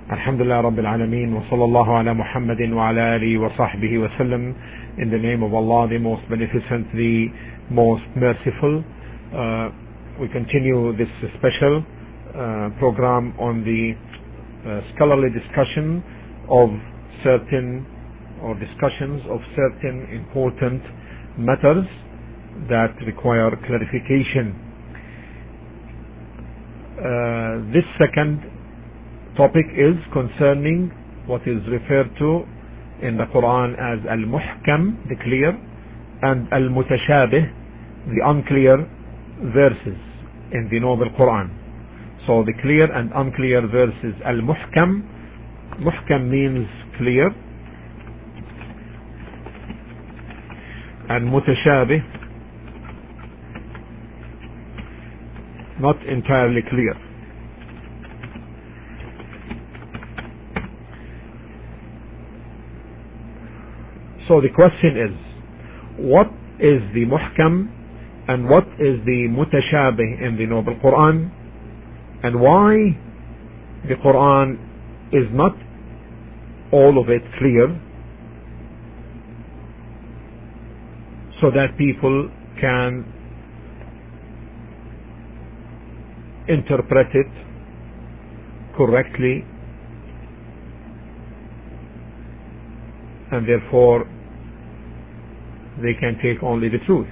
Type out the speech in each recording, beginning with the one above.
Alhamdulillah Rabbil Alameen wa sallallahu ala Muhammadin wa ala alihi wa sahbihi wa sallam. In the name of Allah, the most beneficent, the most merciful. We continue this special program on the scholarly discussion of certain discussions of certain important matters that require clarification. This second topic is concerning what is referred to in the Quran as Al-Muhkam, the clear, and Al-Mutashabih, the unclear verses in the Noble Quran. So the clear and unclear verses, Al-Muhkam, Muhkam means clear, and Mutashabih, not entirely clear. So the question is, what is the Muhkam and what is the Mutashabih in the Noble Quran, and why the Quran is not all of it clear, so that people can interpret it correctly and therefore they can take only the truth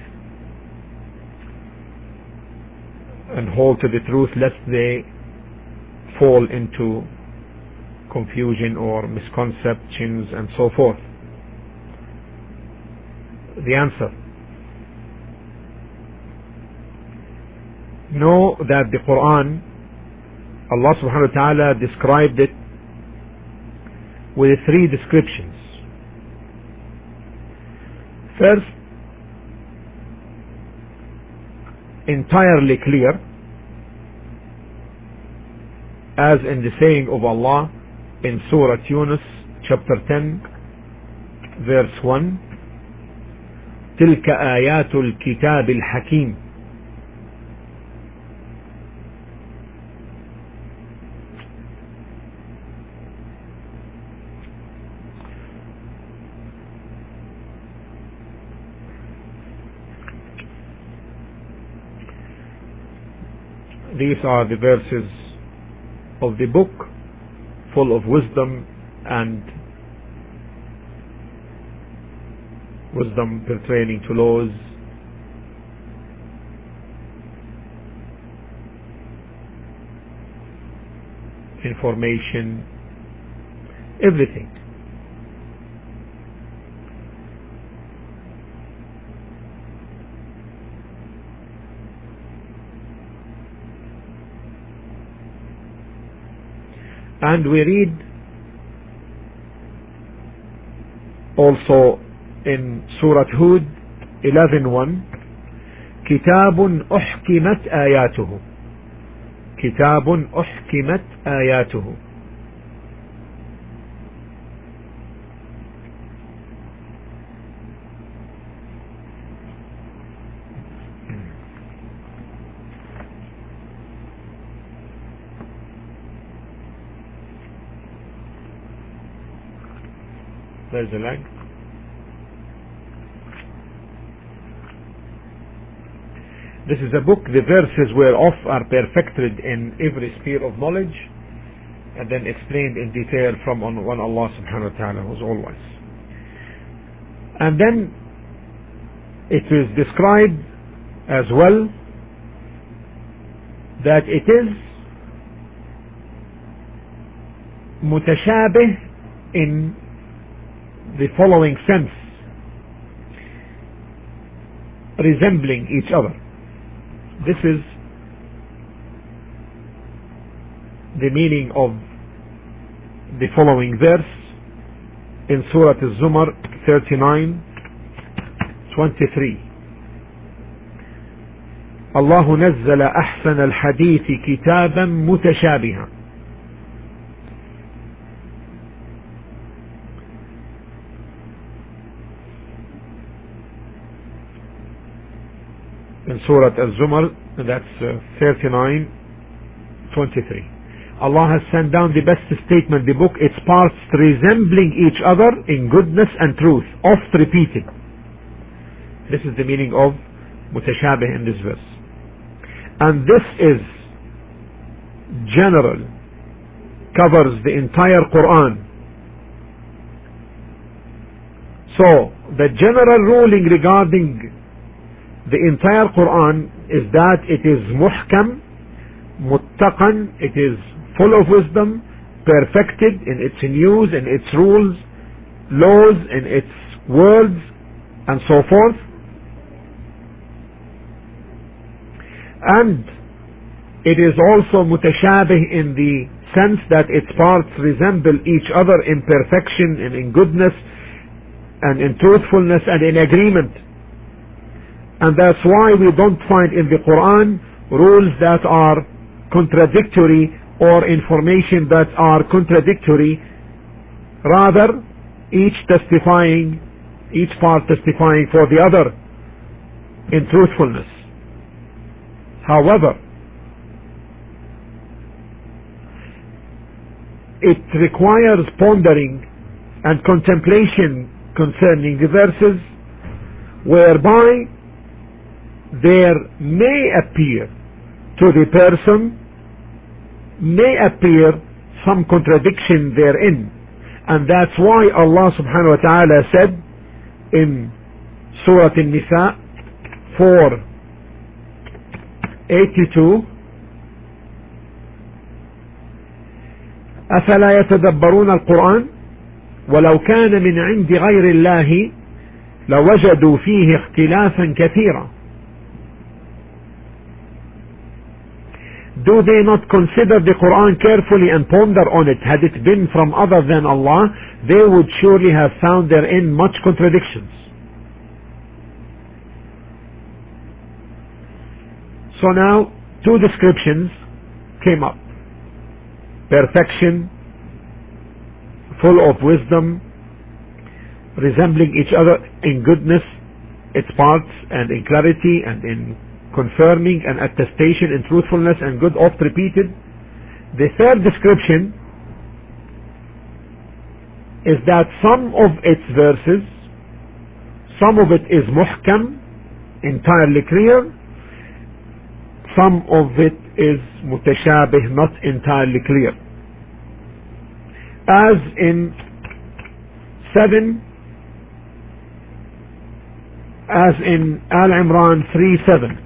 and hold to the truth, lest they fall into confusion or misconceptions and so forth. The answer: know that the Quran, Allah subhanahu wa ta'ala described it with three descriptions. First, entirely clear, as in the saying of Allah in Surah Yunus chapter 10 verse 1, تلك آيات الكتاب الحكيم. These are the verses of the book, full of wisdom and wisdom pertaining to laws, information, everything. And we read also in Surah Hud 11:1, كتاب أحكمت آياته. كتاب أحكمت آياته. There's a lag. This is a book, the verses whereof are perfected in every sphere of knowledge, and then explained in detail from one Allah subhanahu wa ta'ala, who's all wise. And then it is described as well that it is mutashabih in the following sense: resembling each other. This is the meaning of the following verse in Surah Al-Zumar 39:23. الله نزل أحسن الحديث كتابا متشابها. In Surah Al-Zumar, that's 39:23. Allah has sent down the best statement, the book, its parts resembling each other in goodness and truth, oft repeated. This is the meaning of mutashabih in this verse. And this is general, covers the entire Quran. So the general ruling regarding the entire Quran is that it is muhkam, muttaqan, it is full of wisdom, perfected in its news, in its rules, laws, in its words, and so forth. And it is also mutashabih in the sense that its parts resemble each other in perfection and in goodness and in truthfulness and in agreement. And that's why we don't find in the Quran rules that are contradictory or information that are contradictory, rather each part testifying for the other in truthfulness. However, it requires pondering and contemplation concerning the verses, whereby there may appear to the person, may appear some contradiction therein. And that's why Allah subhanahu wa ta'ala said in Surah An-Nisa 4:82, أفلا يتدبرون القرآن ولو كان من عند غير الله لوجدوا فيه اختلافا كثيرا. Do they not consider the Quran carefully and ponder on it? Had it been from other than Allah, they would surely have found therein much contradictions. So now, two descriptions came up. Perfection, full of wisdom, resembling each other in goodness, its parts, and in clarity, and in confirming and attestation in truthfulness and good, oft repeated. The third description is that some of its verses, some of it is muhkam, entirely clear, some of it is mutashabih, not entirely clear. As in Al-Imran 3:7,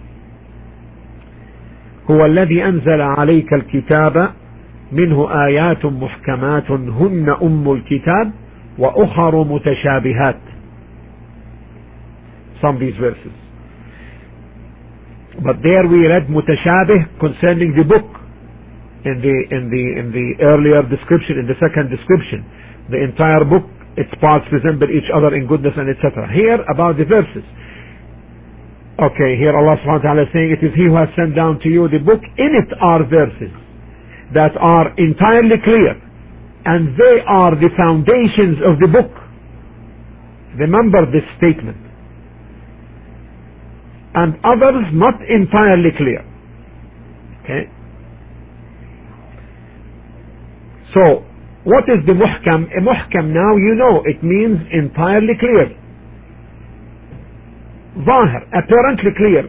هو الذي أنزل عليك الكتاب منه آيات محكمات هن أم الكتاب وأخر متشابهات. Some of these verses. But there we read mutashabih concerning the book in the earlier description, in the second description. The entire book, its parts resemble each other in goodness and etc. Here about the verses. Okay, here Allah subhanahu wa ta'ala is saying, it is He who has sent down to you the book. In it are verses that are entirely clear, and they are the foundations of the book. Remember this statement. And others not entirely clear. Okay. So, what is the muhkam? A muhkam now, you know, it means entirely clear. Zahir, apparently clear.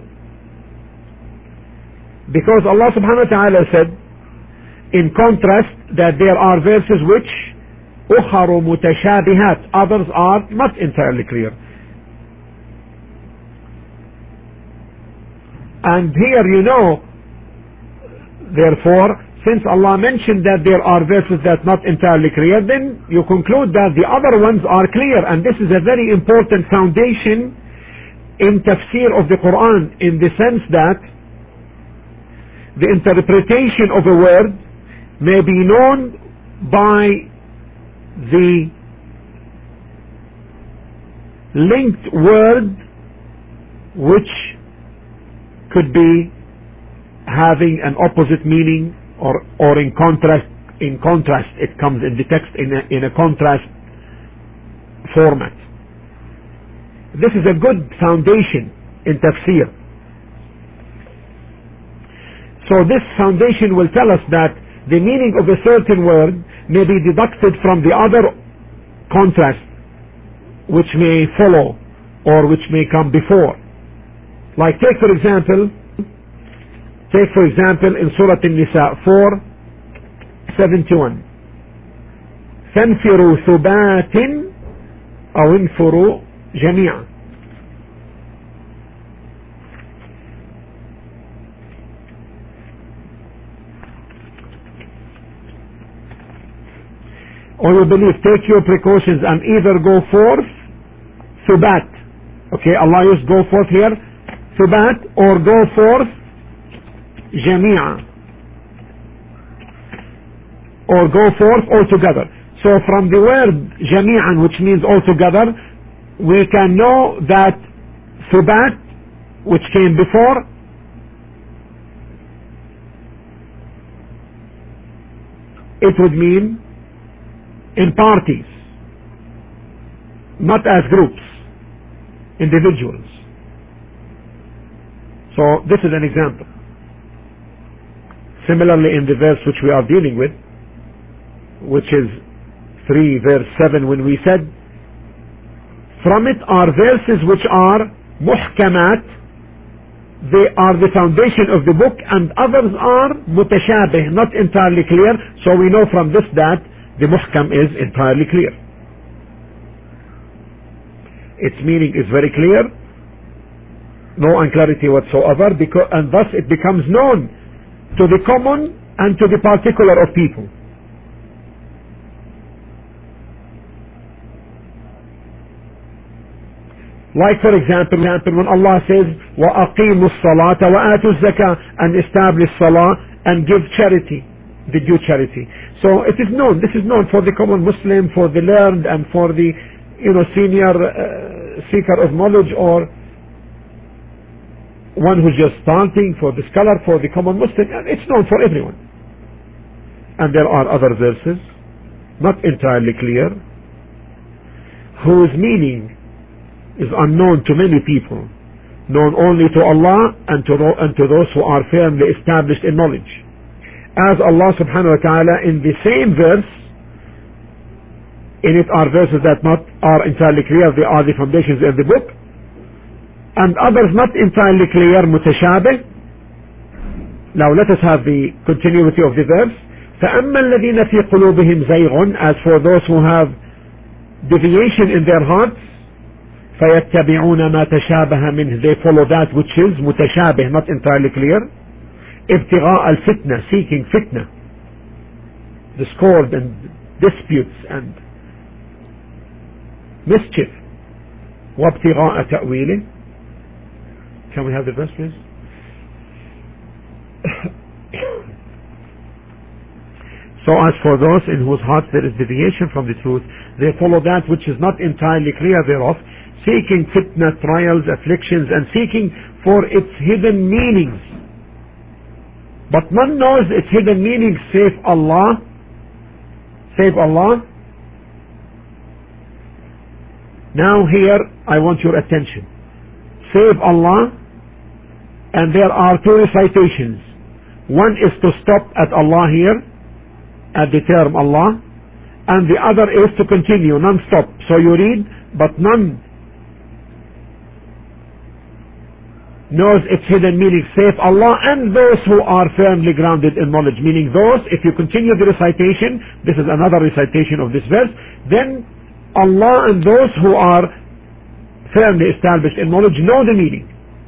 Because Allah subhanahu wa ta'ala said, in contrast, that there are verses which ukharu mutashabihat, others are not entirely clear. And here you know, therefore, since Allah mentioned that there are verses that are not entirely clear, then you conclude that the other ones are clear. And this is a very important foundation in tafsir of the Quran, in the sense that the interpretation of a word may be known by the linked word which could be having an opposite meaning, or in contrast. It comes in the text in a contrast format. This is a good foundation in tafsir. So this foundation will tell us that the meaning of a certain word may be deducted from the other contrast which may follow or which may come before. Like take for example in Surah An-Nisa 4:71, فانفروا ثبات أو انفروا جميعا. Or you believe, take your precautions and either go forth, thubat. Okay, Allah used go forth here, thubat, or go forth, jami'a. Or go forth altogether. So from the word jami'an, which means altogether, we can know that thubat, which came before, it would mean in parties, not as groups, individuals. So this is an example. Similarly, in the verse which we are dealing with, which is 3 verse 7, when we said, from it are verses which are muhkamat, they are the foundation of the book, and others are mutashabih, not entirely clear. So we know from this that the muhkam is entirely clear. Its meaning is very clear, no unclarity whatsoever, and thus it becomes known to the common and to the particular of people. Like for example, when Allah says, وَأَقِيمُوا الصَّلَاةَ وَآتُوا الزَّكَاةَ, and establish salah and give charity, the due charity. So it is known, this is known for the common Muslim, for the learned, and for the senior seeker of knowledge, or one who's just starting, for the scholar, for the common Muslim. It's known for everyone. And there are other verses, not entirely clear, whose meaning is unknown to many people, known only to Allah and to those who are firmly established in knowledge. As Allah subhanahu wa ta'ala in the same verse, in it are verses that are entirely clear, they are the foundations of the book, and others not entirely clear, mutashabih. Now let us have the continuity of the verse. فَأَمَّا الَّذِينَ فِي قُلُوبِهِمْ زَيْغٌ, as for those who have deviation in their hearts, فَيَتَّبِعُونَ مَا تَشَابَهَ مِنْهِ, they follow that which is mutashabih, not entirely clear. ابتغاء الفتنة, seeking fitna, discord and disputes and mischief. وابتغاء تأويله. Can we have the verse please? So as for those in whose hearts there is deviation from the truth, they follow that which is not entirely clear thereof, seeking fitna, trials, afflictions, and seeking for its hidden meanings. But none knows its hidden meaning save Allah. Save Allah. Now here I want your attention. Save Allah, and there are two recitations. One is to stop at Allah here, at the term Allah, and the other is to continue non-stop. So you read, but none knows its hidden meaning save Allah and those who are firmly grounded in knowledge. Meaning those, if you continue the recitation, this is another recitation of this verse, then Allah and those who are firmly established in knowledge know the meaning.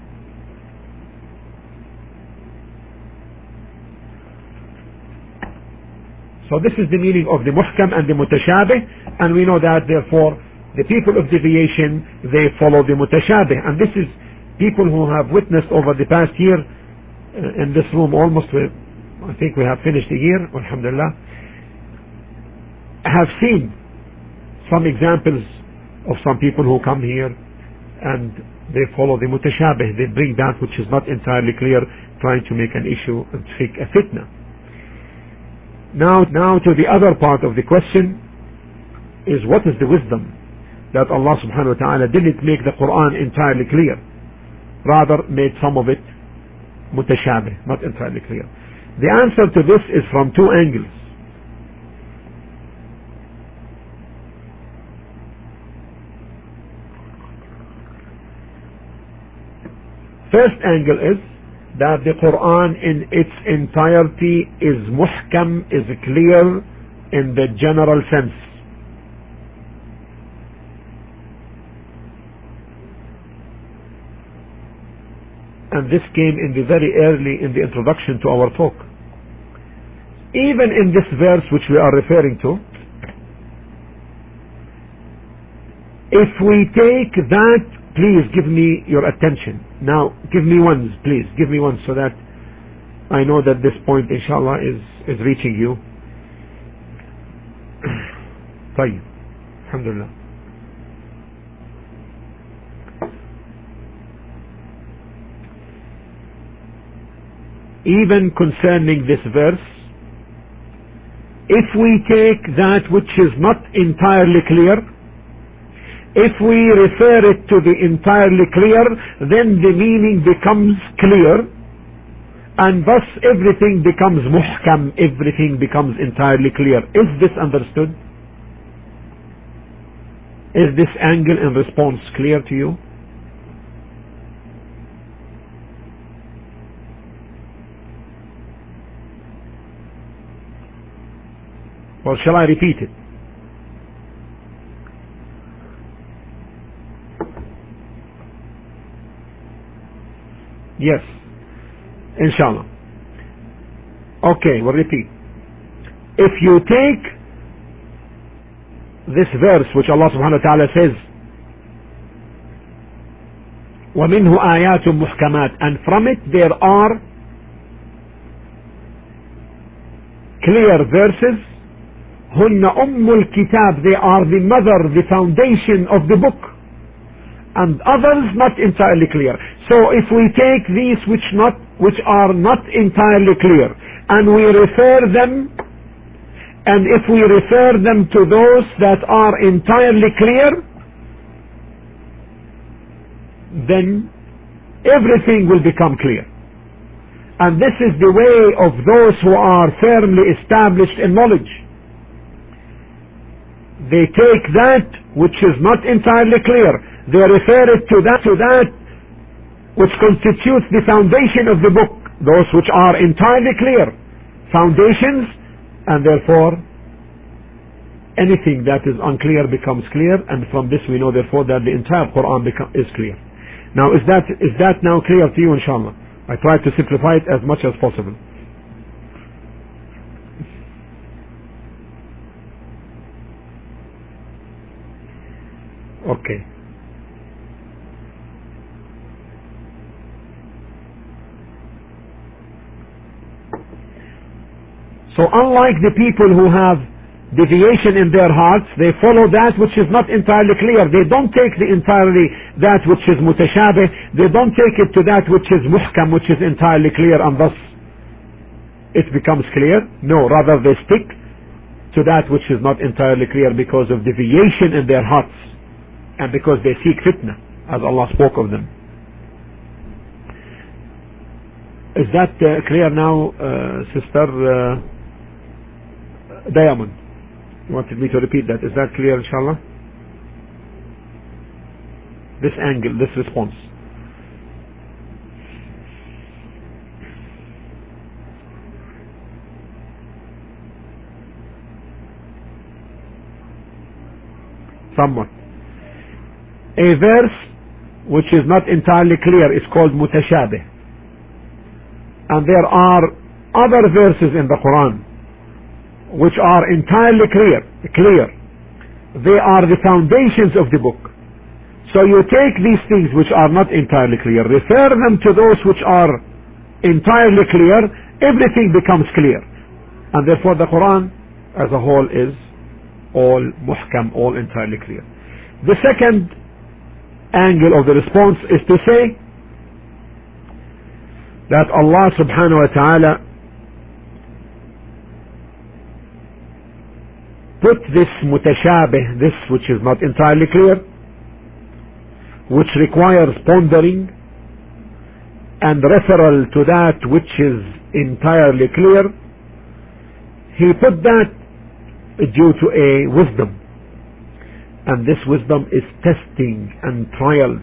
So this is the meaning of the muhkam and the mutashabih, and we know that therefore the people of deviation, they follow the mutashabih. And this is people who have witnessed over the past year in this room, almost I think we have finished a year, alhamdulillah, have seen some examples of some people who come here and they follow the mutashabih. They bring that which is not entirely clear, trying to make an issue and seek a fitna. Now to the other part of the question is, what is the wisdom that Allah subhanahu wa ta'ala didn't make the Quran entirely clear, rather made some of it mutashabih, not entirely clear. The answer to this is from two angles. First angle is that the Quran in its entirety is muhkam, is clear in the general sense. And this came in the very early in the introduction to our talk. Even in this verse which we are referring to, if we take that, please give me your attention. Now, give me ones, please. Give me ones so that I know that this point, inshallah, is reaching you. طيب. Alhamdulillah. Even concerning this verse, if we take that which is not entirely clear, if we refer it to the entirely clear, then the meaning becomes clear, and thus everything becomes muhkam, everything becomes entirely clear. Is this understood? Is this angle in response clear to you? Or shall I repeat it? Yes, inshallah. Okay, we'll repeat. If you take this verse which Allah subhanahu wa ta'ala says, وَمِنْهُ آيَاتٌ مُحْكَمَاتٌ, and from it there are clear verses, هُنَّ أُمُّ الْكِتَابِ, they are the mother, the foundation of the book, and others not entirely clear. So if we take these which are not entirely clear, and we refer them, and if we refer them to those that are entirely clear, then everything will become clear. And this is the way of those who are firmly established in knowledge. They take that which is not entirely clear, they refer it to that which constitutes the foundation of the book, those which are entirely clear foundations, and therefore anything that is unclear becomes clear, and from this we know therefore that the entire Quran is clear. Now is that now clear to you, inshallah? I try to simplify it as much as possible. Okay. So unlike the people who have deviation in their hearts, they follow that which is not entirely clear. They don't take that which is mutashabih, they don't take it to that which is muhkam, which is entirely clear, and thus it becomes clear. No, rather they stick to that which is not entirely clear because of deviation in their hearts, and because they seek fitna, as Allah spoke of them. Is that clear now, Sister Diamond? You wanted me to repeat that. Is that clear, inshallah? This angle, this response. Somewhat. A verse which is not entirely clear is called mutashabih. And there are other verses in the Quran which are entirely clear. They are the foundations of the book. So you take these things which are not entirely clear, refer them to those which are entirely clear, everything becomes clear. And therefore the Quran as a whole is all muhkam, all entirely clear. The second angle of the response is to say that Allah subhanahu wa ta'ala put this mutashabih, this which is not entirely clear, which requires pondering and referral to that which is entirely clear, he put that due to a wisdom, and this wisdom is testing and trials.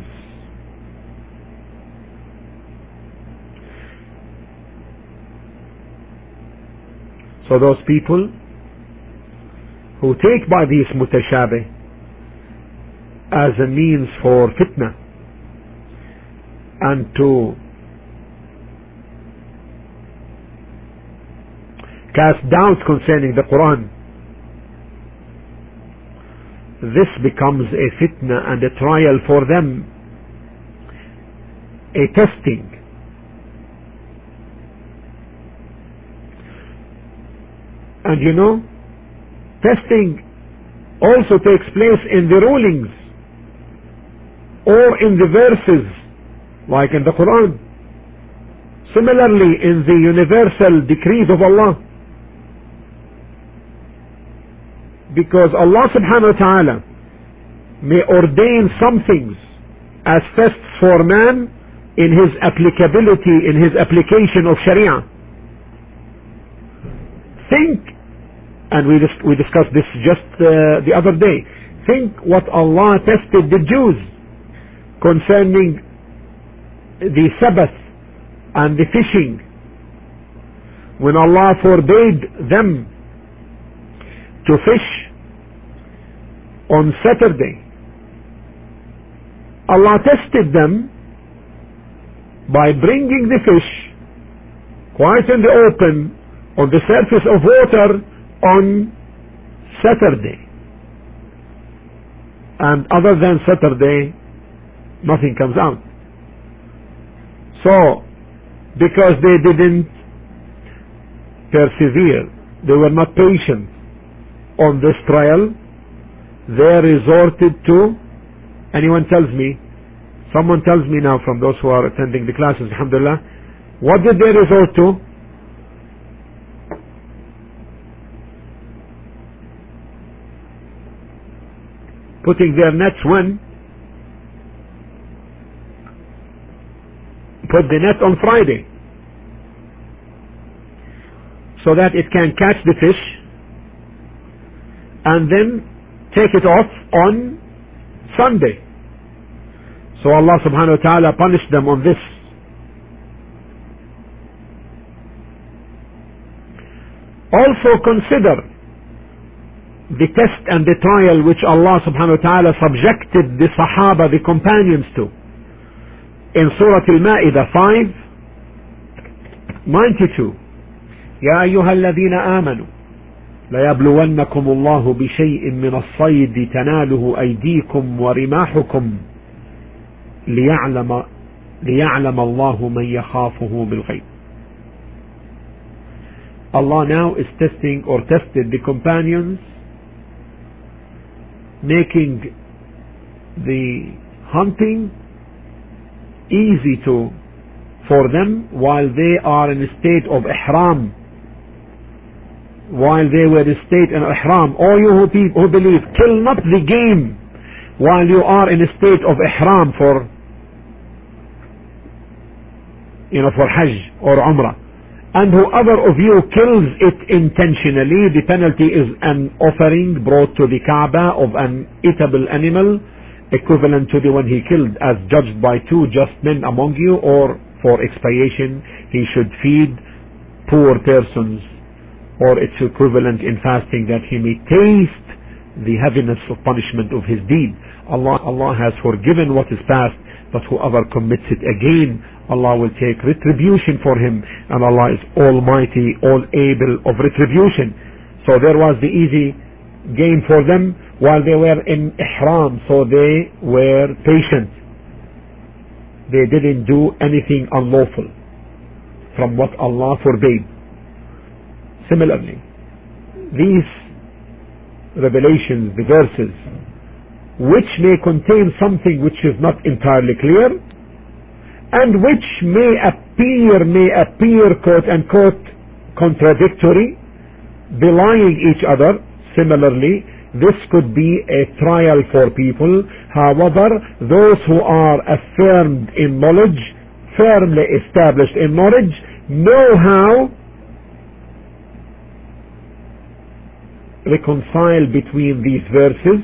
So those people who take by these mutashabih as a means for fitna and to cast doubts concerning the Quran, this becomes a fitna and a trial for them, a testing. And you know, testing also takes place in the rulings or in the verses, like in the Quran. Similarly, in the universal decrees of Allah. Because Allah subhanahu wa ta'ala may ordain some things as tests for man in his applicability, in his application of Sharia. Think, and we discussed this just the other day, think what Allah tested the Jews concerning the Sabbath and the fishing, when Allah forbade them to fish on Saturday. Allah tested them by bringing the fish quite in the open on the surface of water on Saturday, and other than Saturday nothing comes out. So because they didn't persevere, they were not patient on this trial, they resorted to, anyone tells me, someone tells me now from those who are attending the classes, alhamdulillah, what did they resort to? Putting their nets when? Put the net on Friday, so that it can catch the fish and then take it off on Sunday. So Allah subhanahu wa ta'ala punished them on this. Also consider the test and the trial which Allah subhanahu wa ta'ala subjected the Sahaba, the companions, to. In Surah Al-Ma'idah 5:92, يا أيها الذين آمنوا ليبلونكم الله بشيء من الصيد تناله أيديكم ورماحكم ليعلم الله من يخافه بالغيب. Allah now is testing, or tested, the companions, making the hunting easy for them while they are in a state of ihram. While they were in a state of ihram, all you who believe, kill not the game while you are in a state of ihram for Hajj or Umrah. And whoever of you kills it intentionally, the penalty is an offering brought to the Kaaba of an eatable animal, equivalent to the one he killed, as judged by two just men among you, or for expiation he should feed poor persons, or its equivalent in fasting, that he may taste the heaviness of punishment of his deed. Allah has forgiven what is past, but whoever commits it again, Allah will take retribution for him, and Allah is almighty, all able of retribution. So there was the easy game for them while they were in ihram, so they were patient. They didn't do anything unlawful from what Allah forbade. Similarly, these revelations, the verses, which may contain something which is not entirely clear, and which may appear quote unquote contradictory, belying each other, similarly this could be a trial for people. However, those who are affirmed in knowledge firmly established in knowledge know how reconcile between these verses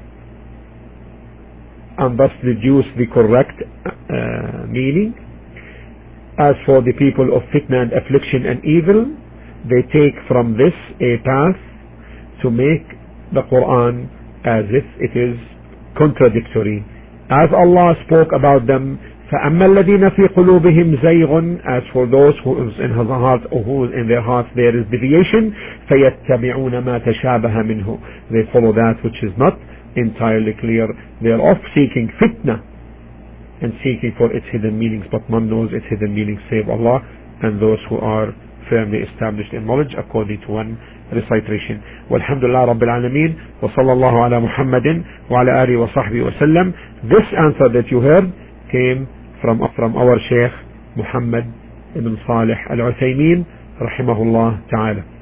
and thus deduce the correct meaning. As for the people of fitna and affliction and evil, they take from this a path to make the Quran as if it is contradictory. As Allah spoke about them, فَأَمَّا الَّذِينَ فِي قُلُوبِهِمْ زَيْغٌ, as for those who is in his heart, or who is in their hearts there is deviation, فَيَتَّبِعُونَ مَا تَشَابَهَ مِنْهُ, they follow that which is not entirely clear. They are off seeking fitna and seeking for its hidden meanings, but none knows its hidden meanings save Allah and those who are firmly established in knowledge according to one recitation. Walhamdulillah Rabbil Alameen, wa sallallahu ala Muhammadin wa ala alihi wa sahbihi wa sallam. This answer that you heard came from our Shaykh Muhammad ibn Salih al-Uthaymeen rahimahullah ta'ala.